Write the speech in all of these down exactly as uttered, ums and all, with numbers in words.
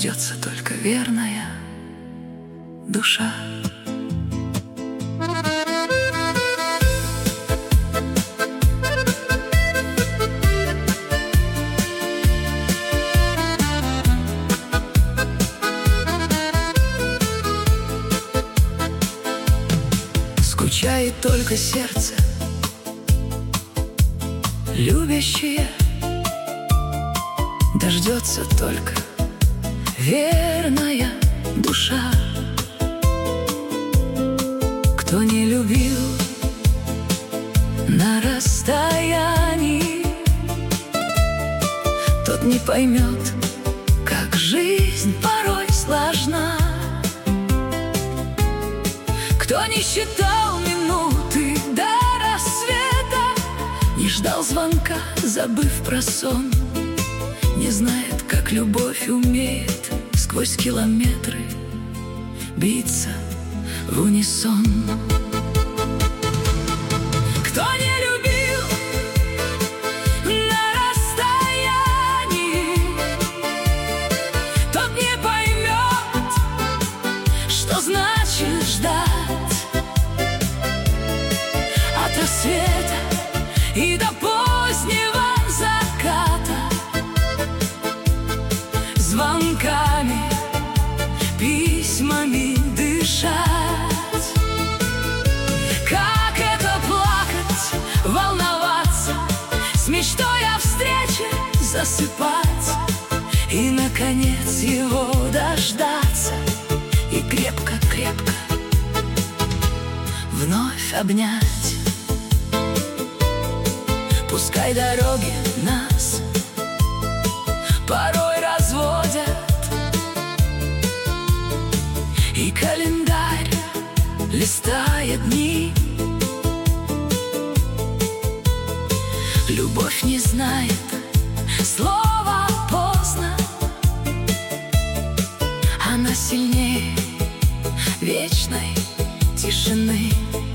дождется только верная душа. Скучает только сердце, любящее, дождется только верная душа. Кто не любил на расстоянии, тот не поймет, как жизнь порой сложна. Кто не считал минуты до рассвета, не ждал звонка, забыв про сон, не знает, как любовь умеет сквозь километры биться в унисон. Кто не любил на расстоянии, тот не поймет, что значит ждать. От рассвета и до позднего заката, звонками, письмами дышать. Как это плакать, волноваться, с мечтой о встрече засыпать и, наконец, его дождаться и крепко-крепко вновь обнять. Пускай дороги нас порой разводят, и календарь листает дни. Любовь не знает слова «поздно», она сильнее вечной тишины.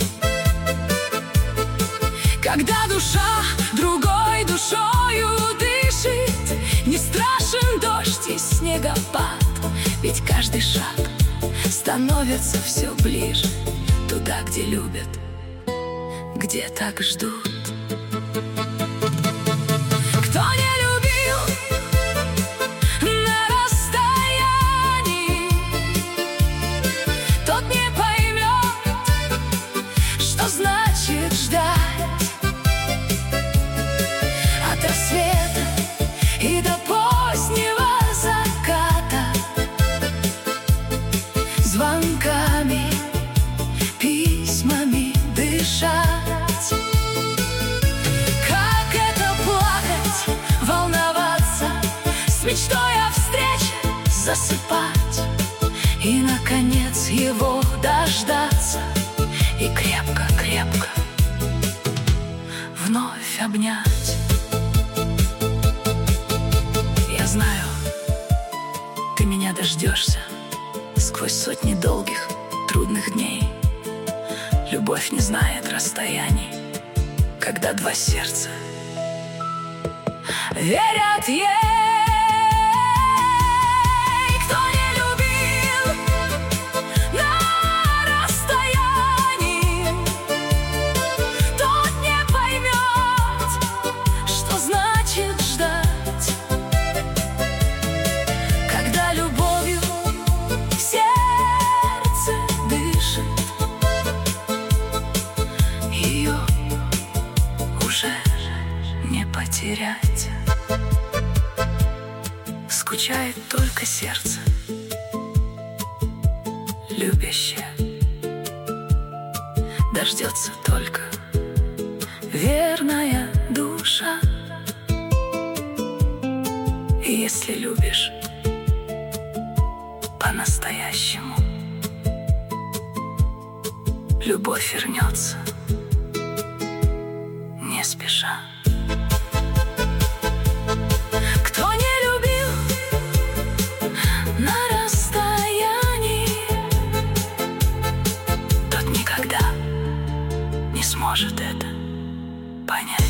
Когда душа другой душою дышит, не страшен дождь и снегопад, ведь каждый шаг становится все ближе туда, где любят, где так ждут. Кто не любил на расстоянии, тот не поймет, что значит ждать. От рассвета и до позднего заката, звонками, письмами дышать. Как это плакать, волноваться, с мечтой о встрече засыпать и, наконец, его дождаться и крепко-крепко вновь обнять. Я знаю, ты меня дождешься сквозь сотни долгих, трудных дней. Любовь не знает расстояний, когда два сердца верят ей. Кто не любил на расстоянии, тот не поймет, что значит ждать. Когда любовью в сердце дышит, ее уже не потерять. Скучает только сердце, любящее, дождется только верная душа. И если любишь по-настоящему, любовь вернется не спеша. Кто не любил на расстоянии, тот никогда не сможет это понять.